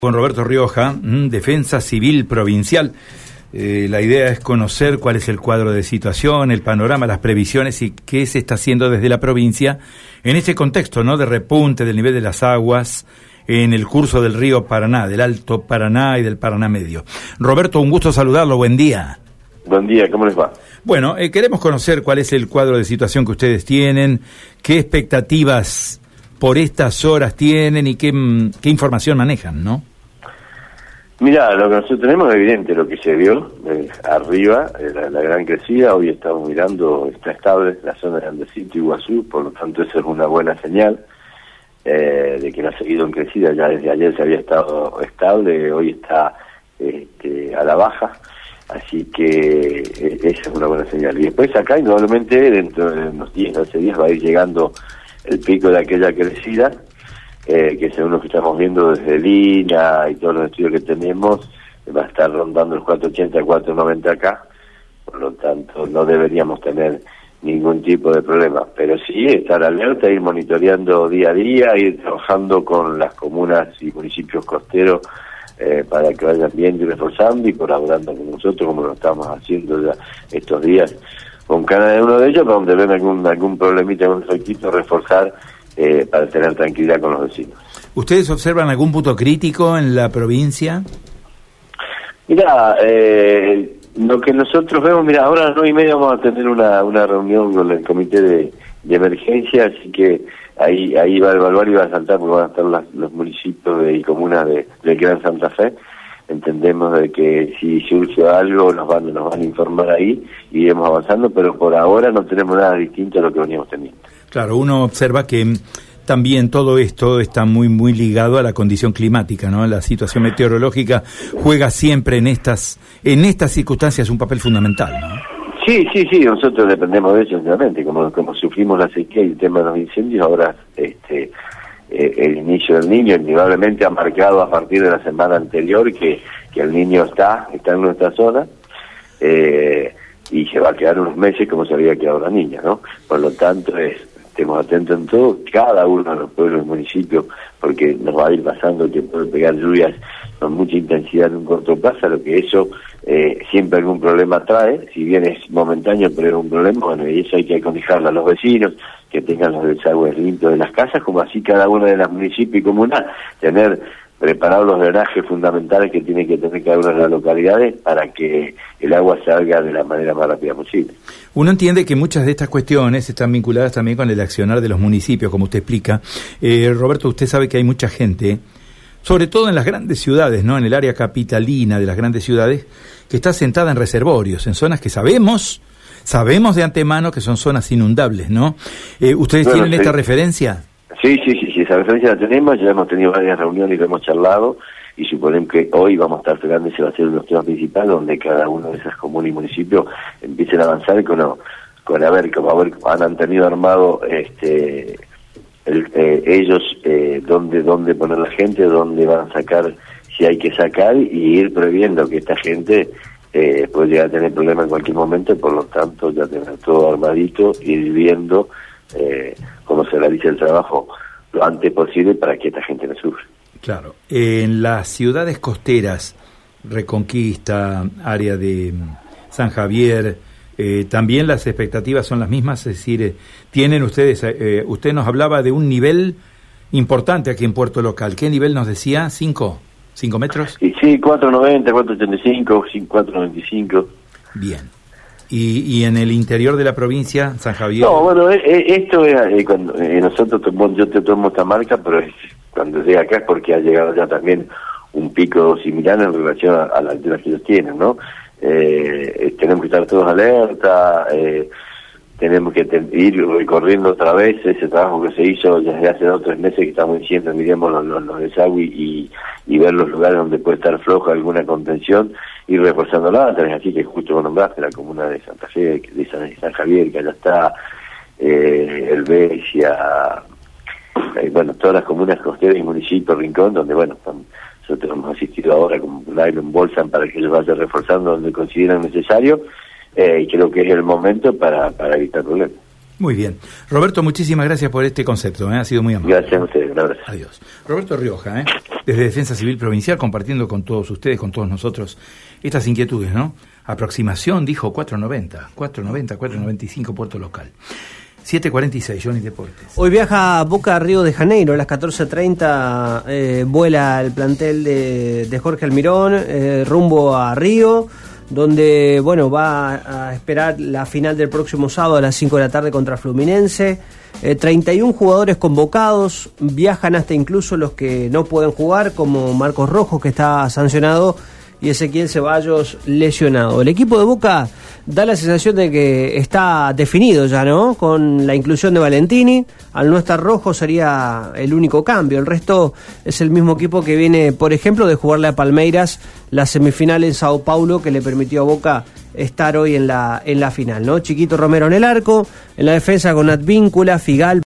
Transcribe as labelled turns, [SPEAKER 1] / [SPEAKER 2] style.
[SPEAKER 1] Con Roberto Rioja, Defensa Civil Provincial. La idea es conocer cuál es el cuadro de situación, el panorama, las previsiones y qué se está haciendo desde la provincia en este contexto, ¿no?, de repunte del nivel de las aguas en el curso del río Paraná, del Alto Paraná y del Paraná Medio. Roberto, un gusto saludarlo, buen día.
[SPEAKER 2] Buen día, ¿cómo les va?
[SPEAKER 1] Bueno, queremos conocer cuál es el cuadro de situación que ustedes tienen, qué expectativas por estas horas tienen y qué información manejan, ¿no?
[SPEAKER 2] Mirá, lo que nosotros tenemos es evidente lo que se vio arriba, la gran crecida. Hoy estamos mirando, está estable la zona de Andesito y Iguazú, por lo tanto eso es una buena señal de que no ha seguido en crecida. Ya desde ayer se había estado estable, hoy está a la baja, así que esa es una buena señal. Y después acá indudablemente dentro de unos 10, 12 días va a ir llegando el pico de aquella crecida, que según lo que estamos viendo desde Lina y todos los estudios que tenemos, va a estar rondando el 480, 490 acá, por lo tanto no deberíamos tener ningún tipo de problema, pero sí estar alerta, ir monitoreando día a día, ir trabajando con las comunas y municipios costeros para que vayan viendo y reforzando y colaborando con nosotros como lo estamos haciendo ya estos días con cada uno de ellos, para donde ven algún problemita, algún efectito, reforzar para tener tranquilidad con los vecinos.
[SPEAKER 1] ¿Ustedes observan algún punto crítico en la provincia?
[SPEAKER 2] Mira, lo que nosotros vemos, mira, ahora a las 9:30 vamos a tener una reunión con el comité de emergencia, así que ahí va a evaluar y va a saltar, porque van a estar los municipios y comunas del Gran Santa Fe. Entendemos de que si surge algo nos van a informar ahí y iremos avanzando, pero por ahora no tenemos nada distinto a lo que veníamos teniendo. Claro,
[SPEAKER 1] uno observa que también todo esto está muy ligado a la condición climática, ¿no? La situación meteorológica juega siempre en estas circunstancias un papel fundamental, ¿no?
[SPEAKER 2] Sí, nosotros dependemos de eso, obviamente, como sufrimos la sequía y el tema de los incendios, ahora el inicio del Niño indudablemente ha marcado a partir de la semana anterior que el Niño está en nuestra zona, y se va a quedar unos meses como se había quedado la Niña, ¿no? Por lo tanto estemos atentos en todo, cada uno de los pueblos y municipios, porque nos va a ir pasando que pueden pegar lluvias con mucha intensidad en un corto plazo, lo que eso siempre algún problema trae, si bien es momentáneo, pero es un problema, bueno, y eso hay que aconsejarle a los vecinos, que tengan los desagües limpios de las casas, como así cada una de las municipios y comunas, tener preparados los drenajes fundamentales que tiene que tener cada una de las localidades para que el agua salga de la manera más rápida posible.
[SPEAKER 1] Uno entiende que muchas de estas cuestiones están vinculadas también con el accionar de los municipios, como usted explica. Roberto, usted sabe que hay mucha gente, sobre todo en las grandes ciudades, ¿no?, en el área capitalina de las grandes ciudades, que está sentada en reservorios, en zonas que sabemos de antemano que son zonas inundables, ¿no? ¿Ustedes tienen esta referencia?
[SPEAKER 2] Sí, esa referencia la tenemos, ya hemos tenido varias reuniones y lo hemos charlado, y suponemos que hoy vamos a estar esperando, ese va a ser uno de los temas principales, donde cada uno de esas comunas y municipios empiecen a avanzar con a ver han tenido armado ellos dónde poner la gente, dónde van a sacar, si hay que sacar, y ir previendo que esta gente puede llegar a tener problemas en cualquier momento, por lo tanto ya tener todo armadito, ir viendo cómo se realiza el trabajo lo antes posible para que esta gente no sufra.
[SPEAKER 1] Claro. En las ciudades costeras, Reconquista, área de San Javier, también las expectativas son las mismas, es decir, tienen ustedes, usted nos hablaba de un nivel importante aquí en Puerto Local. ¿Qué nivel nos decía? ¿5 metros?
[SPEAKER 2] Sí, 4.90, 4.85, 4.95.
[SPEAKER 1] Bien. ¿Y en el interior de la provincia, San Javier?
[SPEAKER 2] No, bueno, esto es cuando yo te tomo esta marca, pero cuando llega acá es porque ha llegado ya también un pico similar en relación a la altura que ellos tienen, ¿no? Tenemos que estar todos alerta, tenemos que ir recorriendo otra vez ese trabajo que se hizo desde hace 2 o 3 meses, que estamos diciendo, miremos los desagües y ver los lugares donde puede estar floja alguna contención, y reforzándola. Tenés aquí que justo vos nombraste la comuna de Santa Fe, de San Javier, que allá está, El Besia, bueno, todas las comunas costeras y municipios, Rincón, donde, bueno, nosotros hemos asistido ahora con Nylon Bolsan para que ellos vayan reforzando donde consideran necesario, y creo que es el momento para evitar problemas.
[SPEAKER 1] Muy bien. Roberto, muchísimas gracias por este concepto, ha sido muy amable.
[SPEAKER 2] Gracias a ustedes, un abrazo.
[SPEAKER 1] Adiós. Roberto Rioja, desde Defensa Civil Provincial, compartiendo con todos ustedes, con todos nosotros, estas inquietudes, ¿no? Aproximación, dijo 495 puerto local. 7:46, Johnny Deportes.
[SPEAKER 3] Hoy viaja Boca a Río de Janeiro, a las 14:30 vuela el plantel de Jorge Almirón rumbo a Río, donde bueno va a esperar la final del próximo sábado a las 5 de la tarde contra Fluminense. 31 jugadores convocados, viajan hasta incluso los que no pueden jugar, como Marcos Rojo, que está sancionado, y Ezequiel Ceballos lesionado. El equipo de Boca da la sensación de que está definido ya, ¿no? Con la inclusión de Valentini, al no estar Rojo sería el único cambio. El resto es el mismo equipo que viene, por ejemplo, de jugarle a Palmeiras la semifinal en Sao Paulo, que le permitió a Boca estar hoy en la final, ¿no? Chiquito Romero en el arco, en la defensa con Advíncula, Figal,